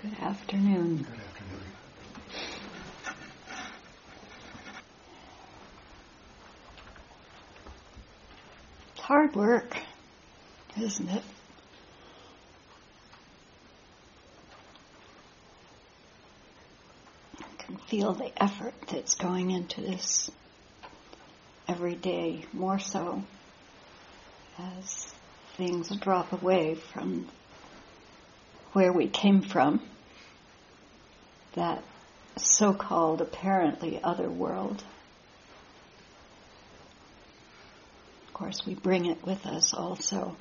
Good afternoon. Good afternoon. It's hard work, isn't it? I can feel the effort that's going into this every day, more so as things drop away from where we came from, that so-called apparently other world. Of course, we bring it with us also.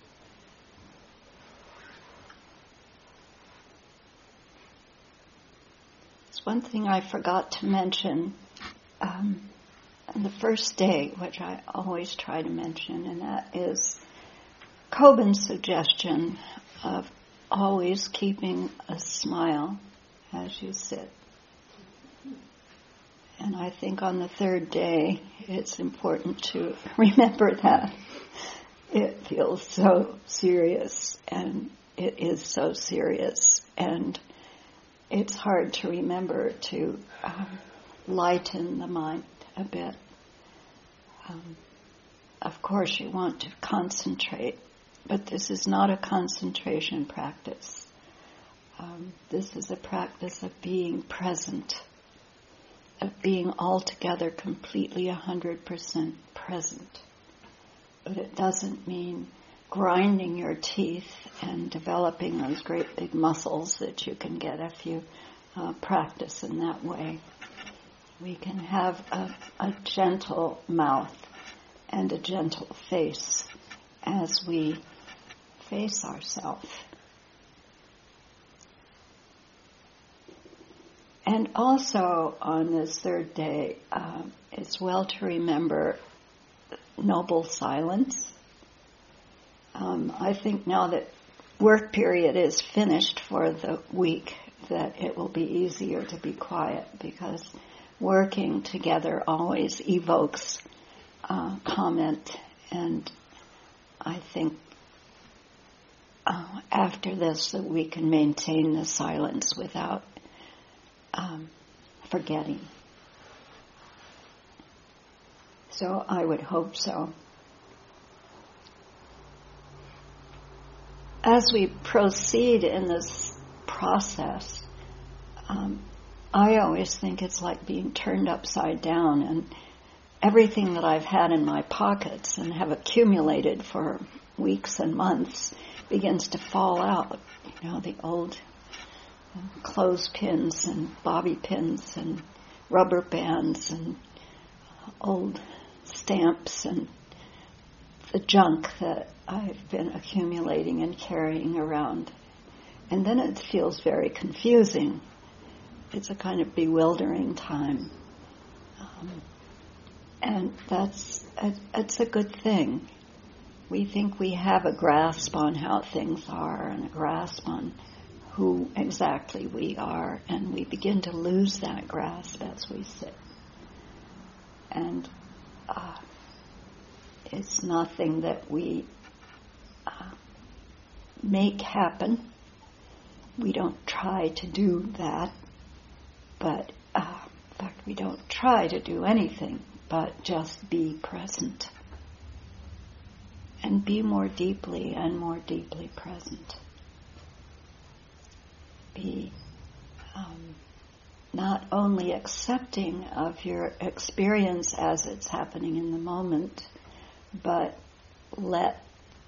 There's one thing I forgot to mention on the first day, which I always try to mention, and that is Kobun's suggestion of always keeping a smile as you sit. And I think on the third day, it's important to remember that it feels so serious, and it is so serious, and it's hard to remember to lighten the mind a bit. Of course, you want to concentrate, but this is not a concentration practice. This is a practice of being present, of being altogether completely 100% present. But it doesn't mean grinding your teeth and developing those great big muscles that you can get if you practice in that way. We can have a gentle mouth and a gentle face as we face ourselves. And also on this third day, it's well to remember noble silence. I think now that work period is finished for the week, that it will be easier to be quiet, because working together always evokes comment, and I think after this that we can maintain the silence without forgetting. So I would hope so. As we proceed in this process, I always think it's like being turned upside down, and everything that I've had in my pockets and have accumulated for weeks and months begins to fall out. You know, the old clothespins and bobby pins and rubber bands and old stamps and the junk that I've been accumulating and carrying around. And then it feels very confusing. It's a kind of bewildering time. And it's a good thing. We think we have a grasp on how things are and a grasp on who exactly we are, and we begin to lose that grasp as we sit. And it's nothing that we make happen. We don't try to do that, but in fact we don't try to do anything but just be present and be more deeply and more deeply present. Be not only accepting of your experience as it's happening in the moment, but let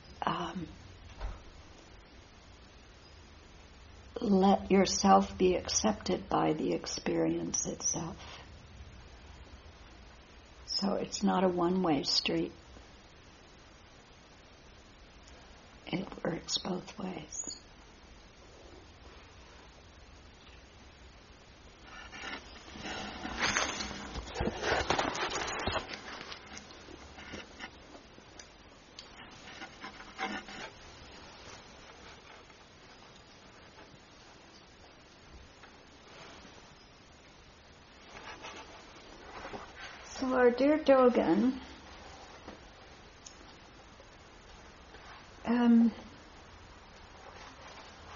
yourself be accepted by the experience itself. So it's not a one-way street. It works both ways. So our dear Dogen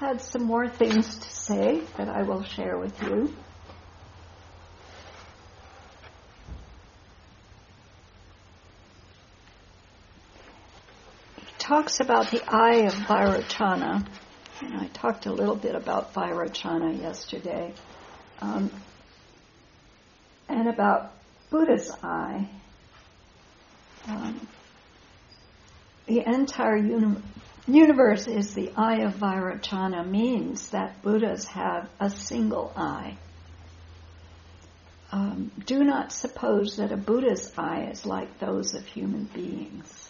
had some more things to say that I will share with you. He talks about the eye of Vairocana, and I talked a little bit about Vairocana yesterday, and about Buddha's eye. The entire universe is the eye of Vairocana means that Buddhas have a single eye. Do not suppose that a Buddha's eye is like those of human beings.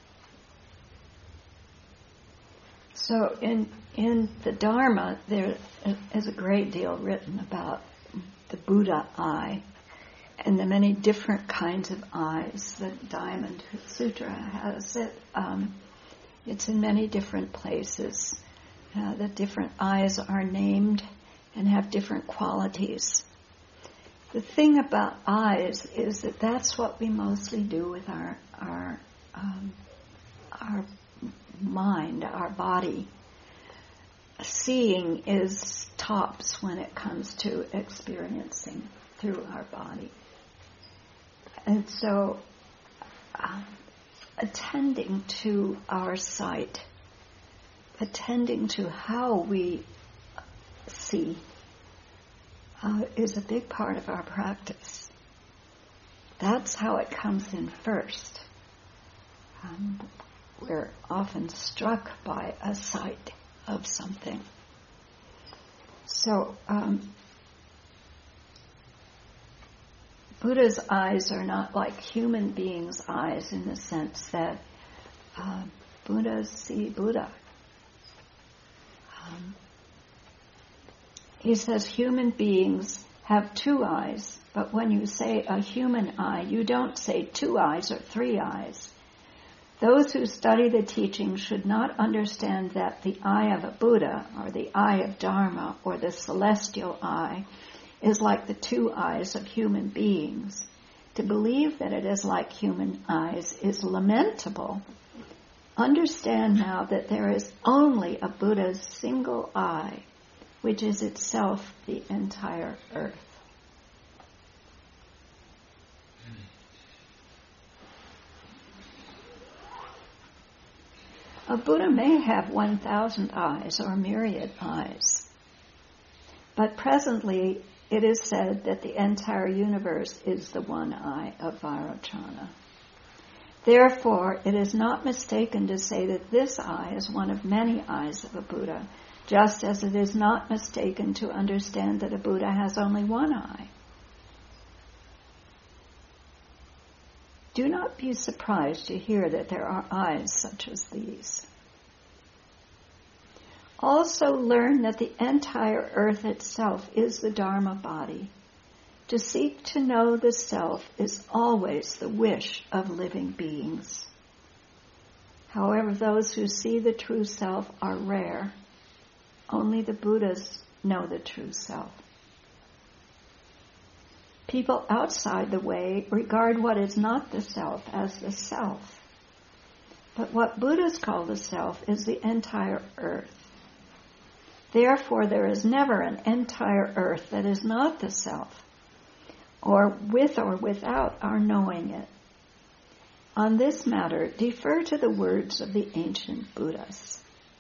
So in the Dharma, there is a great deal written about the Buddha eye and the many different kinds of eyes. The Diamond Sutra has it. It's in many different places. The different eyes are named and have different qualities. The thing about eyes is that that's what we mostly do with our mind, our body. Seeing is tops when it comes to experiencing through our body. And so attending to our sight, attending to how we see, is a big part of our practice. That's how it comes in first. We're often struck by a sight of something. So Buddha's eyes are not like human beings' eyes in the sense that Buddhas see Buddha. He says human beings have two eyes, but when you say a human eye, you don't say two eyes or three eyes. Those who study the teaching should not understand that the eye of a Buddha, or the eye of Dharma, or the celestial eye, is like the two eyes of human beings. To believe that it is like human eyes is lamentable. Understand now that there is only a Buddha's single eye, which is itself the entire earth. A Buddha may have 1,000 eyes or myriad eyes, but presently it is said that the entire universe is the one eye of Vairocana. Therefore, it is not mistaken to say that this eye is one of many eyes of a Buddha, just as it is not mistaken to understand that a Buddha has only one eye. Do not be surprised to hear that there are eyes such as these. Also learn that the entire earth itself is the Dharma body. To seek to know the self is always the wish of living beings. However, those who see the true self are rare. Only the Buddhas know the true self. People outside the way regard what is not the self as the self. But what Buddhas call the self is the entire earth. Therefore, there is never an entire earth that is not the self, or with or without our knowing it. On this matter, defer to the words of the ancient Buddhas.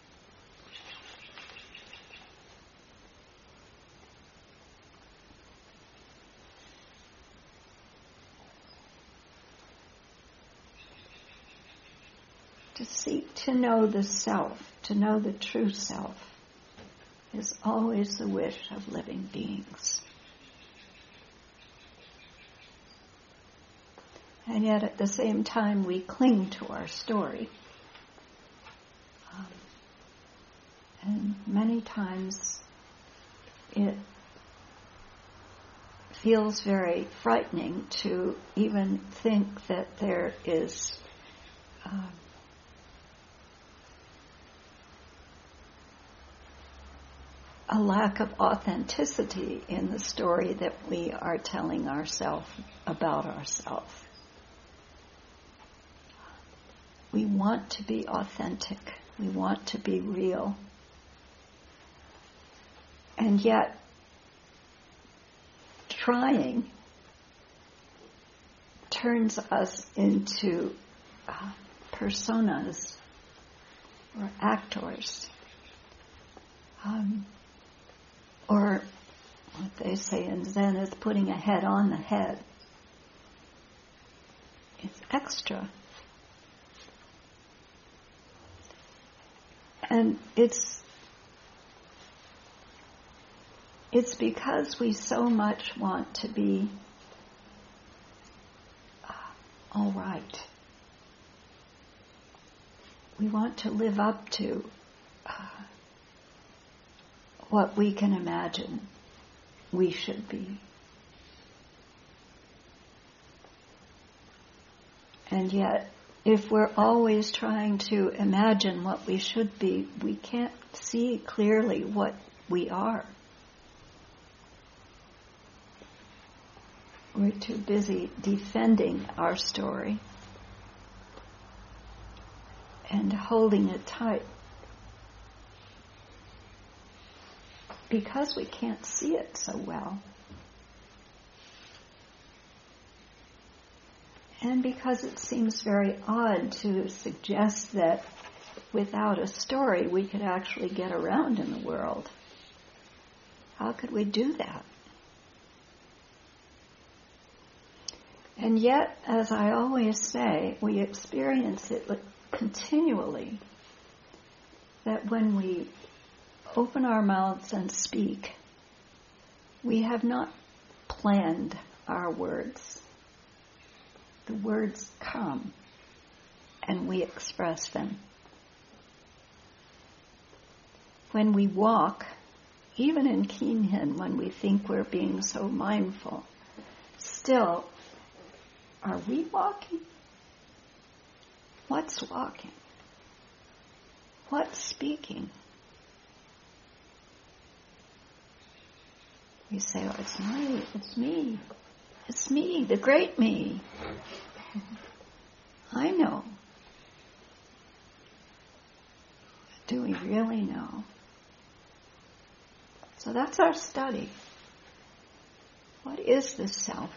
To seek to know the self, to know the true self, is always the wish of living beings. And yet at the same time we cling to our story. And many times it feels very frightening to even think that there is a lack of authenticity in the story that we are telling ourselves about ourselves. We want to be authentic. We want to be real. And yet, trying turns us into personas or actors. Or what they say in Zen is putting a head on the head. It's extra. And it's because we so much want to be all right. We want to live up to what we can imagine we should be. And yet, if we're always trying to imagine what we should be, we can't see clearly what we are. We're too busy defending our story and holding it tight because we can't see it so well. And because it seems very odd to suggest that without a story we could actually get around in the world. How could we do that? And yet, as I always say, we experience it continually, that when we open our mouths and speak, we have not planned our words. The words come, and we express them. When we walk, even in Kinhin, when we think we're being so mindful, still, are we walking? What's walking? What's speaking? We say, oh, it's me, the great me. I know. Do we really know? So that's our study. What is the self?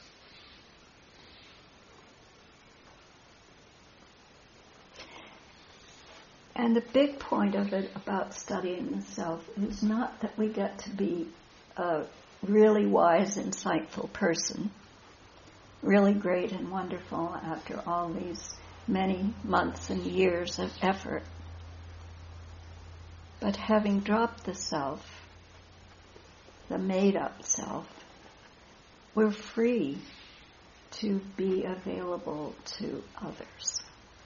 And the big point of it about studying the self is not that we get to be a really wise, insightful person, really great and wonderful after all these many months and years of effort. But having dropped the self, the made-up self, we're free to be available to others.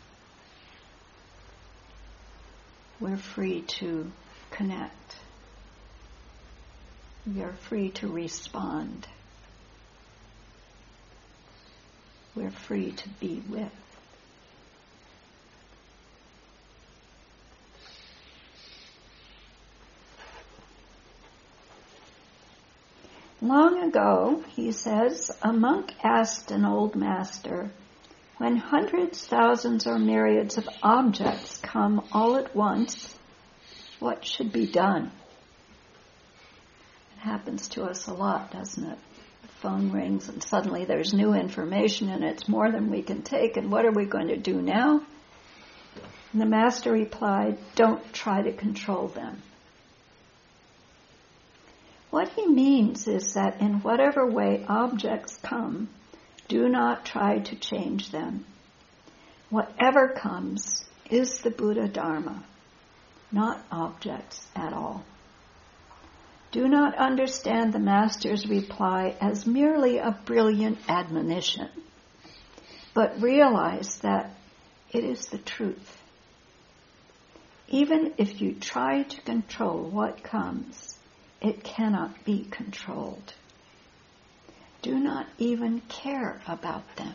We're free to connect. We are free to respond. We're free to be with. Long ago, he says, a monk asked an old master, when hundreds, thousands, or myriads of objects come all at once, what should be done? It happens to us a lot, doesn't it? The phone rings and suddenly there's new information and it's more than we can take, and what are we going to do now? And the master replied, don't try to control them. What he means is that in whatever way objects come, do not try to change them. Whatever comes is the Buddha Dharma, not objects at all. Do not understand the Master's reply as merely a brilliant admonition, but realize that it is the truth. Even if you try to control what comes, it cannot be controlled. Do not even care about them.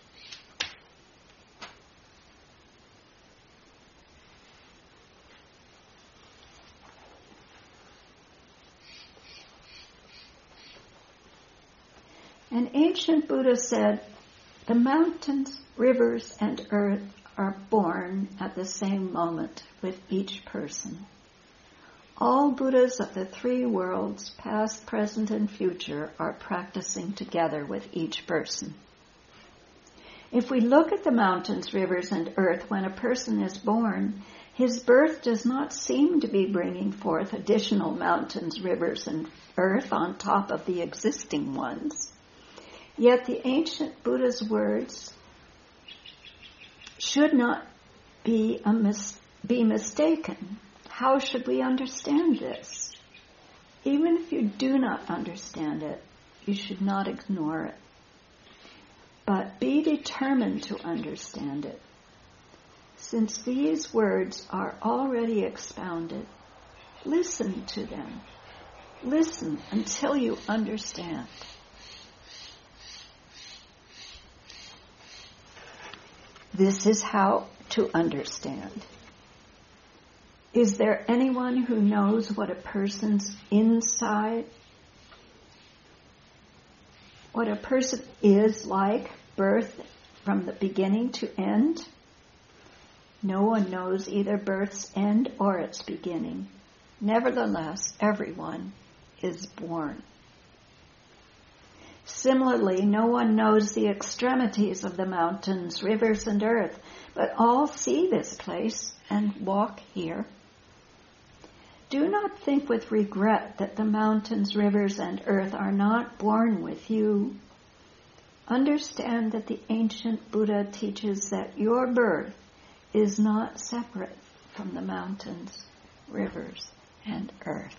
An ancient Buddha said, the mountains, rivers, and earth are born at the same moment with each person. All Buddhas of the three worlds, past, present, and future, are practicing together with each person. If we look at the mountains, rivers, and earth when a person is born, his birth does not seem to be bringing forth additional mountains, rivers, and earth on top of the existing ones. Yet the ancient Buddha's words should not be mistaken. How should we understand this? Even if you do not understand it, you should not ignore it. But be determined to understand it. Since these words are already expounded, listen to them. Listen until you understand. This is how to understand. Is there anyone who knows what a person's inside, what a person is like, birth from the beginning to end? No one knows either birth's end or its beginning. Nevertheless, everyone is born. Similarly, no one knows the extremities of the mountains, rivers, and earth, but all see this place and walk here. Do not think with regret that the mountains, rivers, and earth are not born with you. Understand that the ancient Buddha teaches that your birth is not separate from the mountains, rivers, and earth.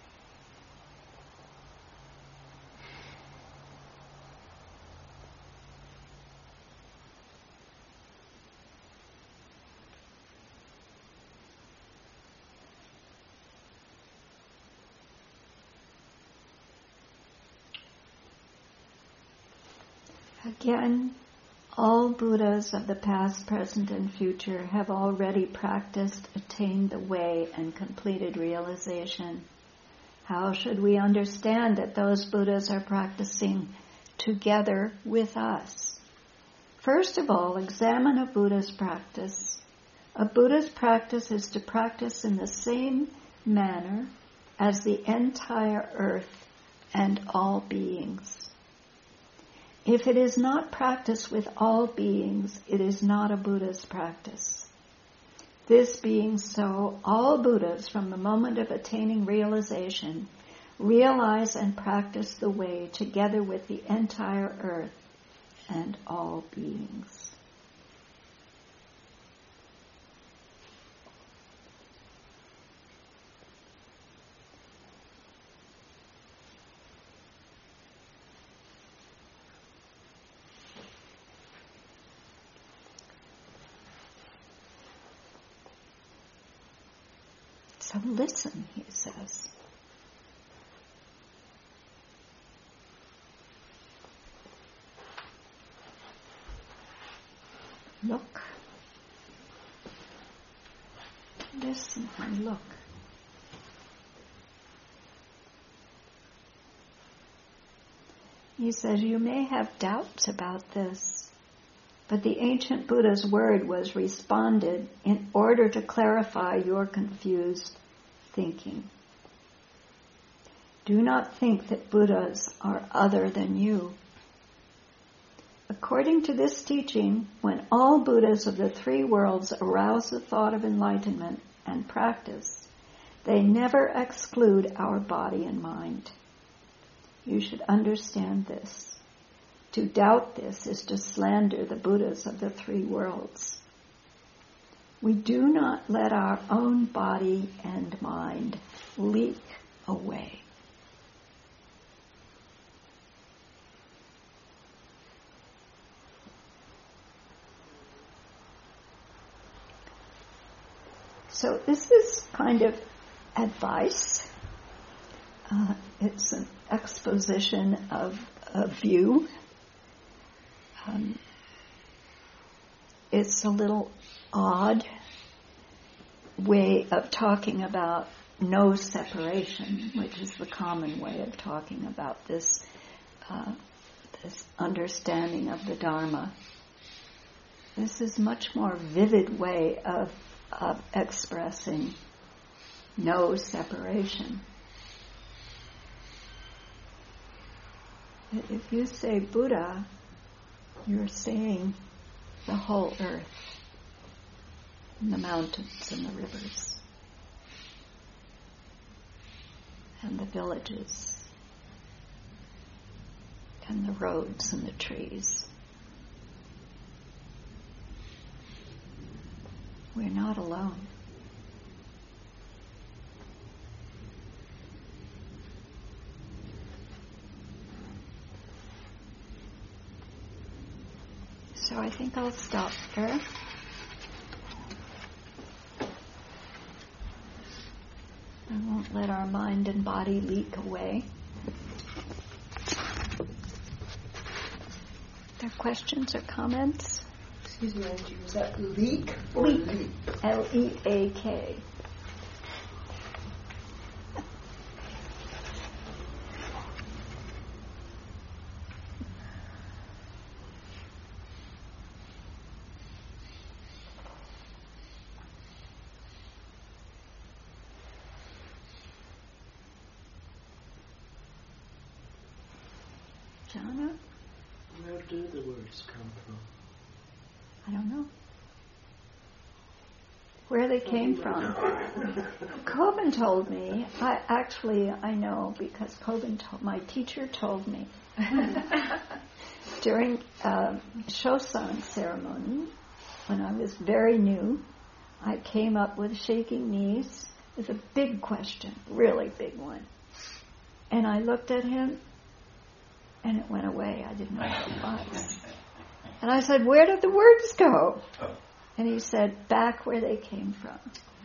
Again, all Buddhas of the past, present, and future have already practiced, attained the way, and completed realization. How should we understand that those Buddhas are practicing together with us? First of all, examine a Buddha's practice. A Buddha's practice is to practice in the same manner as the entire earth and all beings. If it is not practiced with all beings, it is not a Buddha's practice. This being so, all Buddhas, from the moment of attaining realization, realize and practice the way together with the entire earth and all beings. So listen, he says. Look. Listen and look. He says, you may have doubts about this, but the ancient Buddha's word was responded in order to clarify your confused thinking. Do not think that Buddhas are other than you. According to this teaching, when all Buddhas of the three worlds arouse the thought of enlightenment and practice, they never exclude our body and mind. You should understand this. To doubt this is to slander the Buddhas of the three worlds. We do not let our own body and mind leak away. So this is kind of advice. It's an exposition of a view. It's a little odd way of talking about no separation, which is the common way of talking about this understanding of the Dharma. This is a much more vivid way of expressing no separation. If you say Buddha, you're saying the whole earth, and the mountains and the rivers, and the villages, and the roads and the trees. We're not alone. So I think I'll stop there. I won't let our mind and body leak away. Are there questions or comments? Excuse me, Angie, was that leak or leak? L-E-A-K. Jhana? Where do the words come from? I don't know. Where they came from. Kobun told me. I know because my teacher told me. During Shosang ceremony, when I was very new, I came up with shaking knees with a big question, really big one. And I looked at him, and it went away. I didn't know what it was. And I said, "Where did the words go?" And he said, "Back where they came from."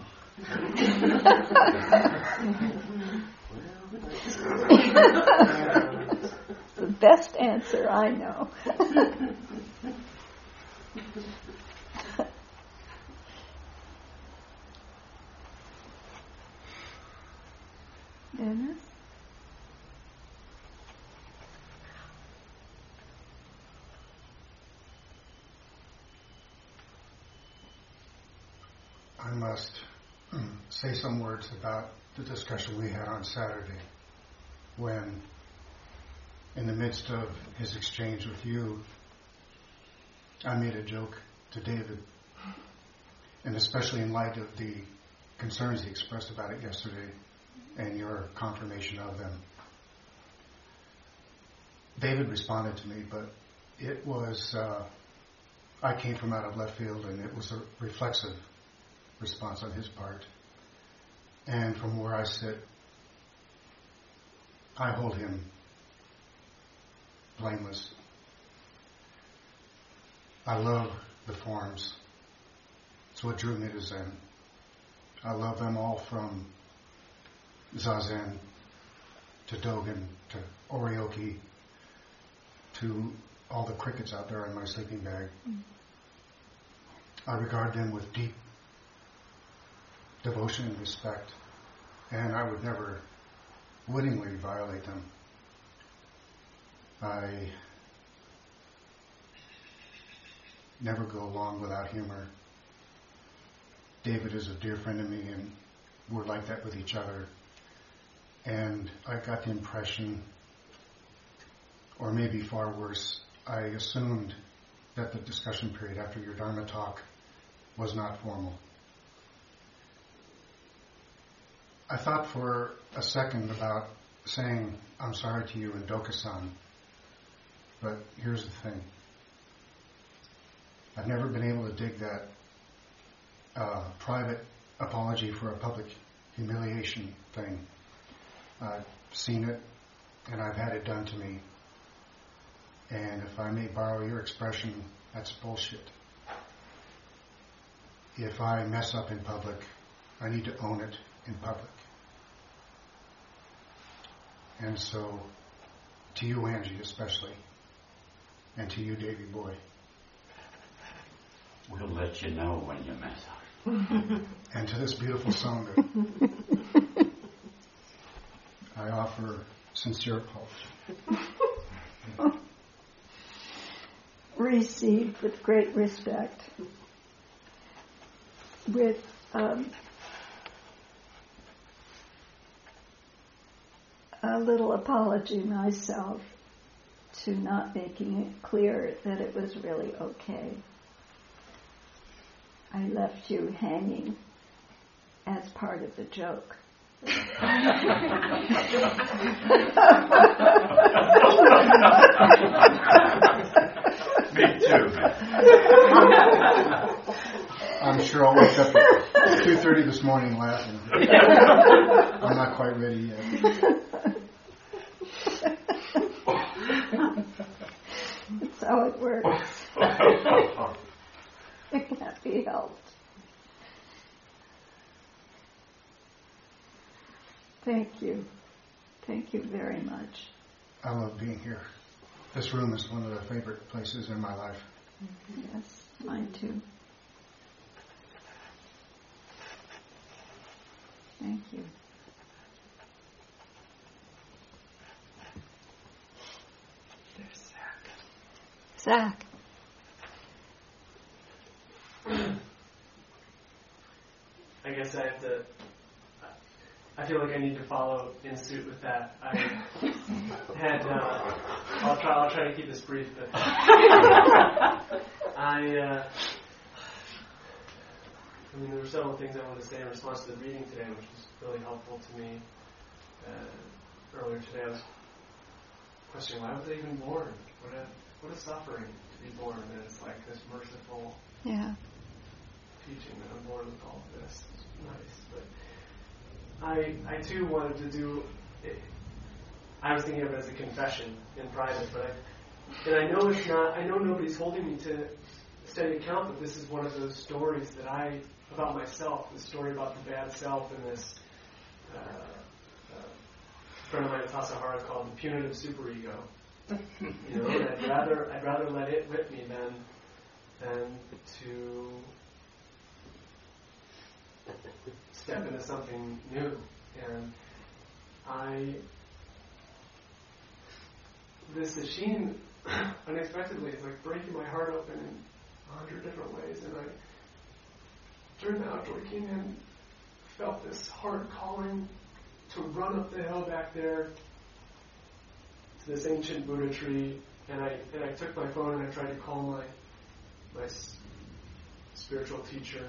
The best answer I know. Dennis? I must say some words about the discussion we had on Saturday when, in the midst of his exchange with you, I made a joke to David, and especially in light of the concerns he expressed about it yesterday and your confirmation of them. David responded to me, but it was, I came from out of left field, and it was a reflexive response on his part. And from where I sit, I hold him blameless. I love the forms. It's what drew me to Zen. I love them all, from Zazen to Dogen to Oryoki to all the crickets out there in my sleeping bag. I regard them with deep devotion and respect, and I would never wittingly violate them. I never go along without humor. David is a dear friend of me, and we're like that with each other. And I got the impression, or maybe far worse, I assumed that the discussion period after your Dharma talk was not formal. I thought for a second about saying I'm sorry to you and Doka-san, but here's the thing. I've never been able to dig that private apology for a public humiliation thing. I've seen it, and I've had it done to me. And if I may borrow your expression, that's bullshit. If I mess up in public, I need to own it in public. And so, to you, Angie, especially, and to you, Davy Boy. We'll let you know when you mess up. And to this beautiful song, I offer sincere apology. Received with great respect. With little apology myself to not making it clear that it was really okay. I left you hanging as part of the joke. Me too. I'm sure I'll wake up at 2:30 this morning laughing. I'm not quite ready yet. That's how it works. It can't be helped. Thank you. Thank you very much. I love being here. This room is one of the favorite places in my life. Yes, mine too. Thank you. There's Zach. I guess I have to. I feel like I need to follow in suit with that. I had. I'll try to keep this brief, but I mean, there were several things I wanted to say in response to the reading today, which was really helpful to me. Earlier today, I was questioning, why was I even born? What a suffering to be born. And it's like this merciful teaching that I'm born with all of this. It's nice, but I too wanted to do. I was thinking of it as a confession in private, and I know it's not. I know nobody's holding me to steady account, but this is one of those stories that about myself. The story about the bad self, and this friend of mine, Tassajara, called the punitive superego. You know, and I'd rather let it whip me than to step into something new. And this sesshin unexpectedly is like breaking my heart open in 100 different ways. And during the outdoor king and felt this hard calling to run up the hill back there to this ancient Buddha tree. And I took my phone and I tried to call my spiritual teacher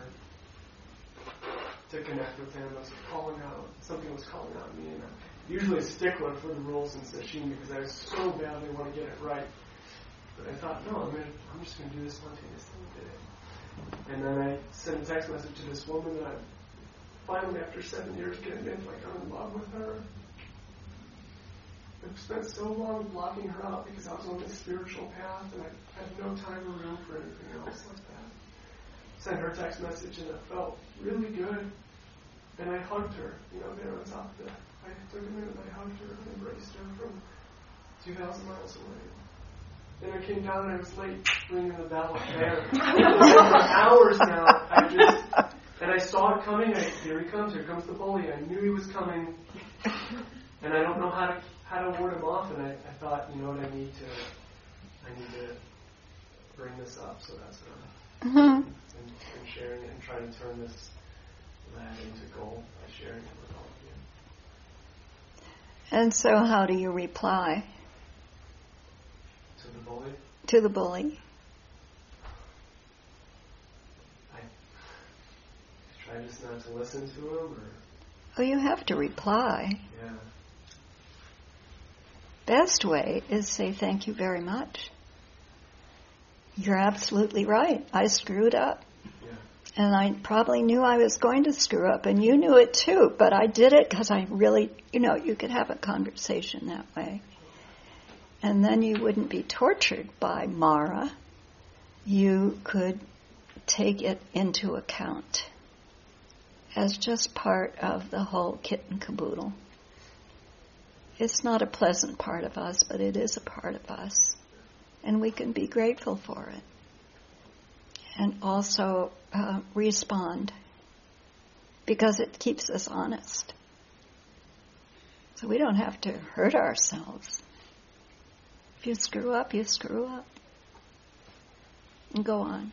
to connect with him. I was calling out, something was calling out at me, and I'm usually a stickler for the rules in sesshin because I so badly want to get it right. But I thought, no, I'm just going to do this spontaneously today. And then I sent a text message to this woman that I finally, after 7 years, getting in, like I'm in love with her. I've spent so long blocking her out because I was on this spiritual path, and I had no time or room for anything else like that. Sent her a text message, and it felt really good. And I hugged her, there on top of I took a minute and I hugged her and embraced her from 2,000 miles away. Then I came down and I was late ringing the bell there. For hours now, and I saw it coming. Here he comes the bully. I knew he was coming, and I don't know how to ward him off. And I thought, you know what, I need to bring this up. So that's what I'm and sharing it and trying to turn this lad into gold by sharing it with all of you. And so how do you reply? To the bully? To the bully. I try just not to listen to him, or... Oh, you have to reply. Yeah. Best way is say thank you very much. You're absolutely right. I screwed up. And I probably knew I was going to screw up, and you knew it too, but I did it because I really, you could have a conversation that way. And then you wouldn't be tortured by Mara. You could take it into account as just part of the whole kit and caboodle. It's not a pleasant part of us, but it is a part of us. And we can be grateful for it. And also respond, because it keeps us honest. So we don't have to hurt ourselves. If you screw up, you screw up. And go on.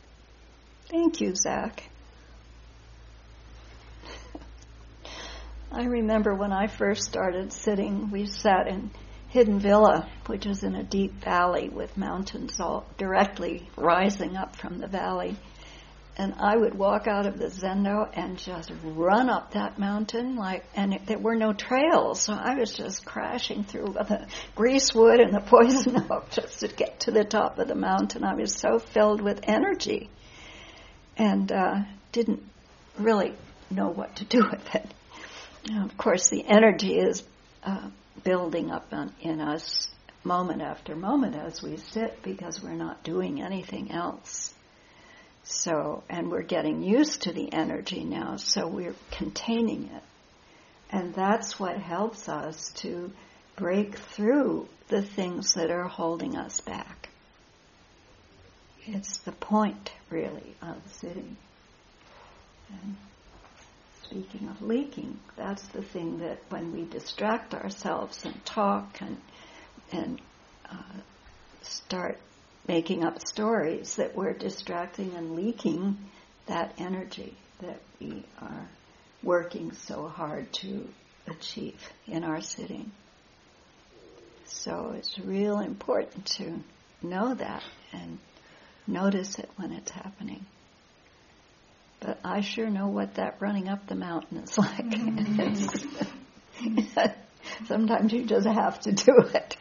Thank you, Zach. I remember when I first started sitting, we sat in Hidden Villa, which is in a deep valley with mountains all directly rising up from the valley. And I would walk out of the zendo and just run up that mountain, and there were no trails, so I was just crashing through the greasewood and the poison oak just to get to the top of the mountain. I was so filled with energy, and didn't really know what to do with it. Now, of course, the energy is building up in us moment after moment as we sit, because we're not doing anything else. So, and we're getting used to the energy now, so we're containing it. And that's what helps us to break through the things that are holding us back. It's the point, really, of sitting. And speaking of leaking, that's the thing that when we distract ourselves and talk and start making up stories, that we're distracting and leaking that energy that we are working so hard to achieve in our sitting. So it's real important to know that and notice it when it's happening. But I sure know what that running up the mountain is like. Sometimes you just have to do it.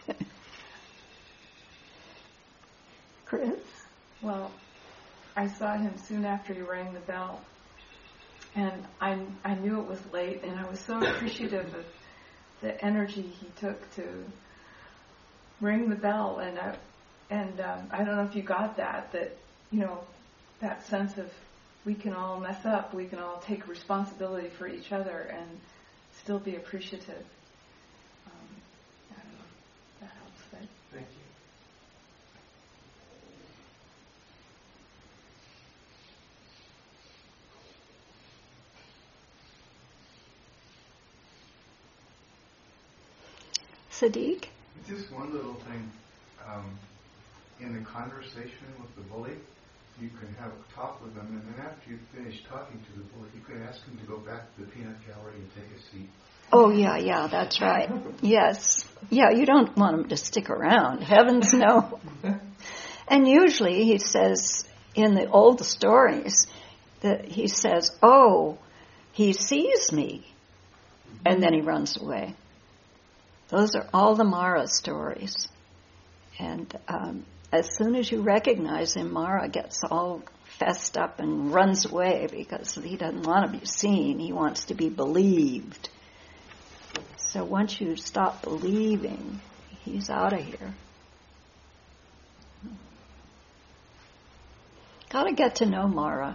Chris? Well, I saw him soon after he rang the bell, and I knew it was late, and I was so appreciative of the energy he took to ring the bell, and I don't know if you got that that sense of we can all mess up, we can all take responsibility for each other and still be appreciative. I don't know if that helps. But Thank you. Sadiq? Just one little thing. In the conversation with the bully, you can have a talk with them, and then after you finish talking to the bully, you can ask him to go back to the peanut gallery and take a seat. Oh, yeah, that's right. Yes. Yeah, you don't want him to stick around. Heavens no. And usually he says, in the old stories, that he says, oh, he sees me, and then he runs away. Those are all the Mara stories. And as soon as you recognize him, Mara gets all fessed up and runs away because he doesn't want to be seen. He wants to be believed. So once you stop believing, he's out of here. Got to get to know Mara.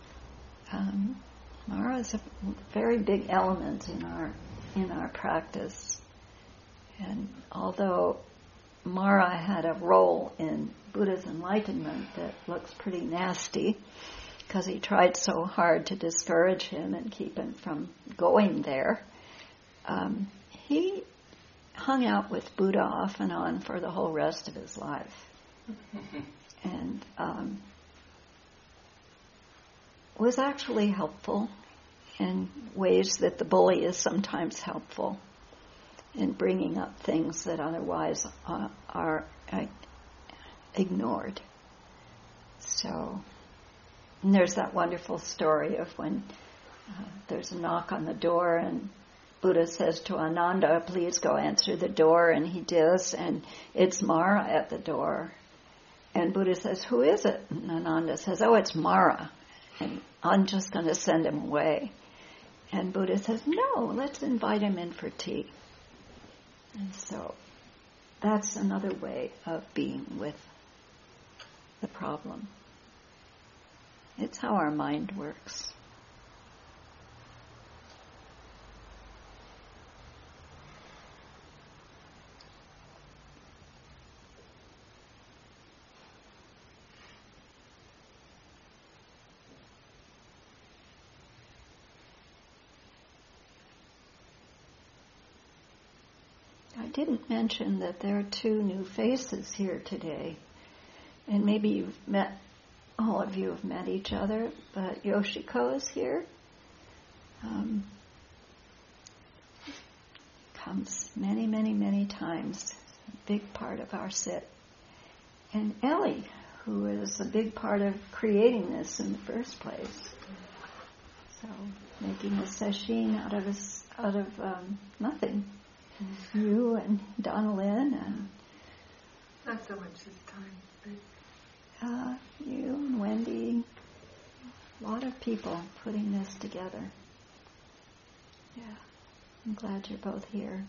Mara is a very big element in our practice. And although Mara had a role in Buddha's enlightenment that looks pretty nasty, because he tried so hard to discourage him and keep him from going there, he hung out with Buddha off and on for the whole rest of his life. And was actually helpful in ways that the bully is sometimes helpful in bringing up things that otherwise are ignored. So, and there's that wonderful story of when there's a knock on the door and Buddha says to Ananda, please go answer the door, and he does, and it's Mara at the door. And Buddha says, who is it? And Ananda says, oh, it's Mara, and I'm just going to send him away. And Buddha says, no, let's invite him in for tea. And so that's another way of being with the problem. It's how our mind works. I didn't mention that there are 2 new faces here today. And maybe all of you have met each other, but Yoshiko is here. comes many, many, many times. A big part of our sit. And Ellie, who is a big part of creating this in the first place. So making a sesshin out of nothing. You and Donna Lynn and not so much this time, but you and Wendy, a lot of people putting this together. Yeah, I'm glad you're both here.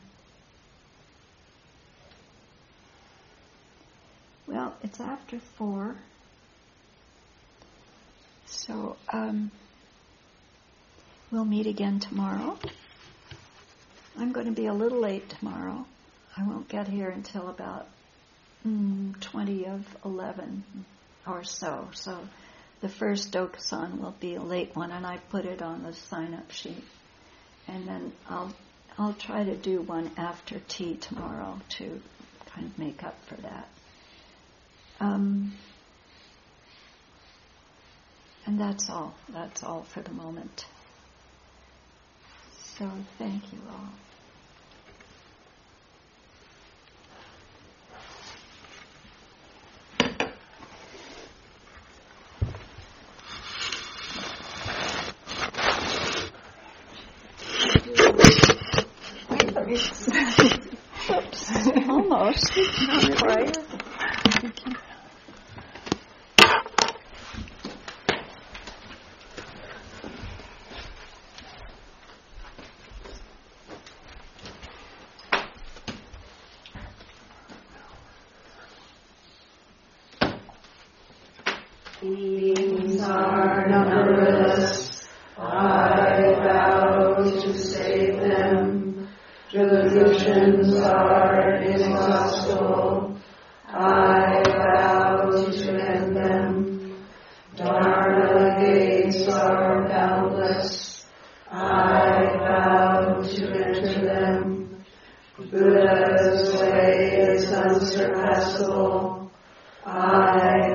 Well, it's after 4, so we'll meet again tomorrow. I'm going to be a little late tomorrow. I won't get here until about 20 of 11 or so. So the first Dokusan will be a late one, and I put it on the sign-up sheet. And then I'll try to do one after tea tomorrow to kind of make up for that. And that's all. That's all for the moment. So thank you all. Oops, almost. Not quite. Beings are numberless. I vow to save them. Delusions are inexhaustible. I vow to end them. Dharma gates are boundless. I vow to enter them. Buddha's way is unsurpassable. I